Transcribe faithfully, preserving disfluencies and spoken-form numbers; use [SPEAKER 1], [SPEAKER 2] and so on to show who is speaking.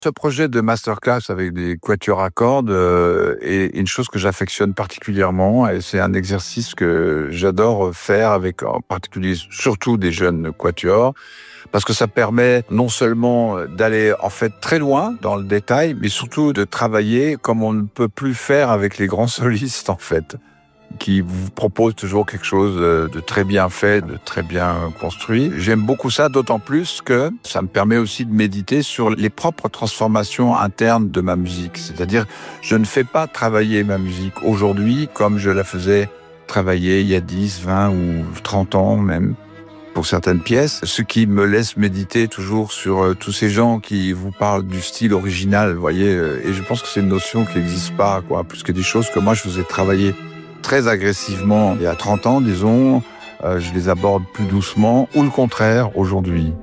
[SPEAKER 1] Ce projet de masterclass avec des quatuors à cordes euh, est une chose que j'affectionne particulièrement et c'est un exercice que j'adore faire avec en particulier surtout des jeunes quatuors parce que ça permet non seulement d'aller en fait très loin dans le détail mais surtout de travailler comme on ne peut plus faire avec les grands solistes en fait, qui vous propose toujours quelque chose de très bien fait, de très bien construit. J'aime beaucoup ça, d'autant plus que ça me permet aussi de méditer sur les propres transformations internes de ma musique. C'est-à-dire, je ne fais pas travailler ma musique aujourd'hui comme je la faisais travailler il y a dix, vingt ou trente ans même, pour certaines pièces, ce qui me laisse méditer toujours sur euh, tous ces gens qui vous parlent du style original, vous voyez, euh, et je pense que c'est une notion qui n'existe pas, quoi, plus que des choses que moi je faisais travailler très agressivement il y a trente ans, disons, euh, je les aborde plus doucement, ou le contraire aujourd'hui.